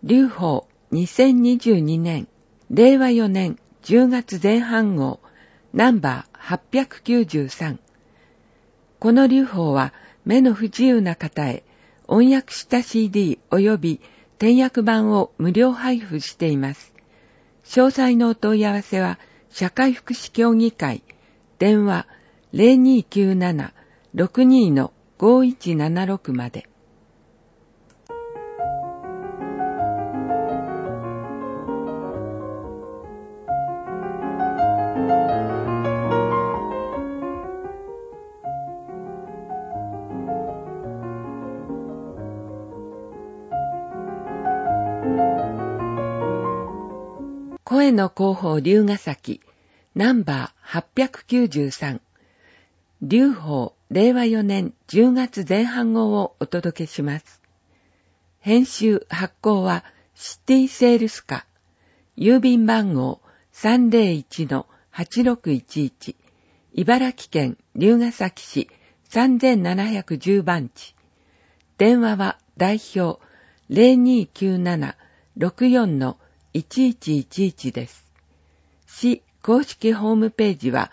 劉邦2022年令和4年10月前半号ナンバー893。この劉邦は目の不自由な方へ音訳した CD 及び点訳版を無料配布しています。詳細のお問い合わせは社会福祉協議会電話 0297-62-5176 まで。声の広報龍ヶ崎ナンバー893劉邦令和4年10月前半号をお届けします。編集発行はシティセールス課郵便番号 301-8611 茨城県龍ヶ崎市3710番地。電話は代表 0297-64-1111 です。市公式ホームページは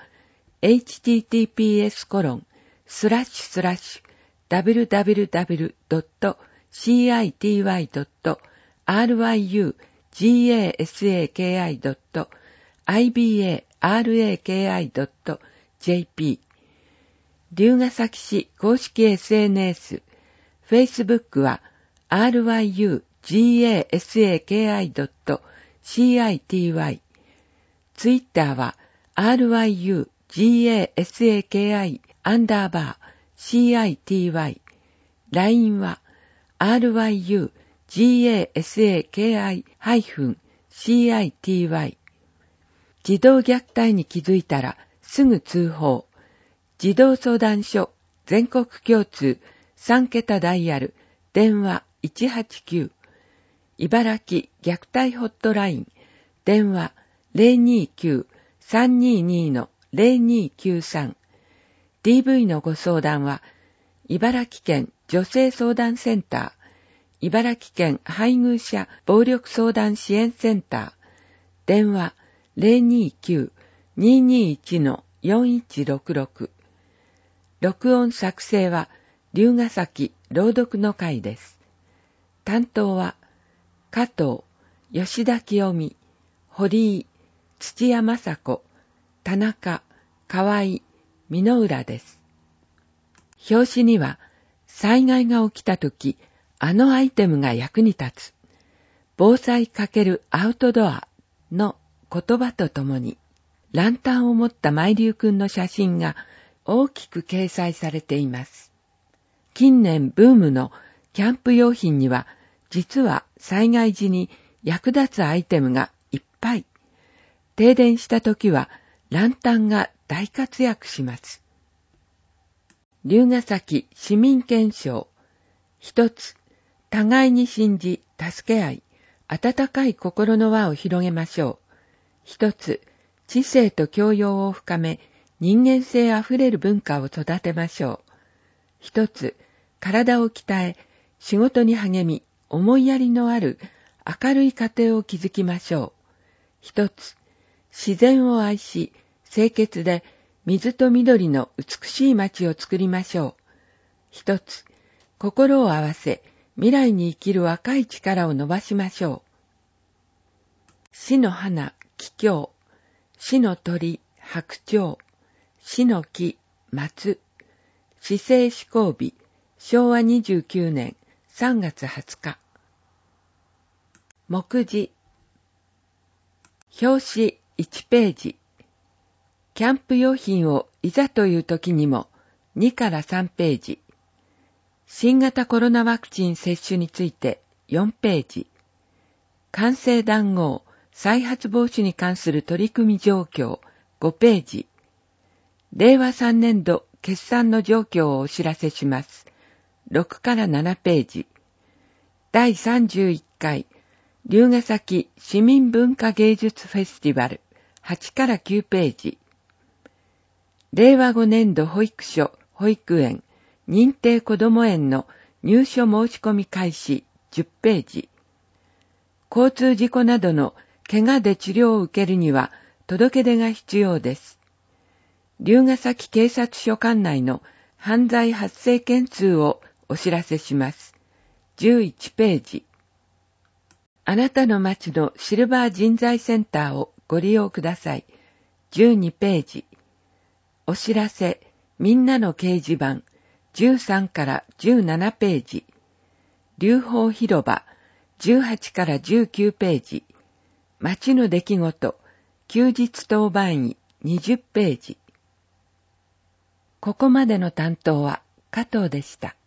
https://www.cityy.rugyasaki.ibaraki.jp 龍ヶ崎市公式 SNS、Facebook は ryugasaki.city、Twitter は ryugasaki_city、LINE は ryugasaki-city。児童虐待に気づいたらすぐ通報。児童相談所全国共通3桁ダイヤル電話189。茨城虐待ホットライン電話 029-322-0293。DV のご相談は茨城県女性相談センター、茨城県配偶者暴力相談支援センター電話 029-221-4166。録音作成は龍ヶ崎朗読の会です。担当は加藤、吉田清美、堀井、土屋雅子、田中、河合、箕浦です。表紙には災害が起きたときあのアイテムが役に立つ防災×アウトドアの言葉とともにランタンを持ったマイリュウくんの写真が大きく掲載されています。近年ブームのキャンプ用品には実は災害時に役立つアイテムがいっぱい。停電したときはランタンが大活躍します。龍ヶ崎市民憲章。一つ、互いに信じ、助け合い、温かい心の輪を広げましょう。一つ、知性と教養を深め、人間性あふれる文化を育てましょう。一つ、体を鍛え、仕事に励み、思いやりのある明るい家庭を築きましょう。一つ、自然を愛し、清潔で水と緑の美しい街を作りましょう。一つ、心を合わせ、未来に生きる若い力を伸ばしましょう。死の花、桔梗、死の鳥、白鳥、死の木、松、死生施行日、昭和29年3月20日。目次。表紙1ページ。キャンプ用品をいざという時にも2から3ページ。新型コロナワクチン接種について4ページ。官製談合、再発防止に関する取り組み状況5ページ。令和3年度決算の状況をお知らせします。6から7ページ。第31回龍ヶ崎市民文化芸術フェスティバル8から9ページ。令和5年度保育所、保育園、認定こども園の入所申し込み開始10ページ。 交通事故などの怪我で治療を受けるには届け出が必要です。龍ケ崎警察署管内の犯罪発生件数をお知らせします。11ページ。あなたの町のシルバー人材センターをご利用ください。12ページ。お知らせ、みんなの掲示板、13から17ページ。龍宝広場、18から19ページ。町の出来事、休日当番医、20ページ。ここまでの担当は加藤でした。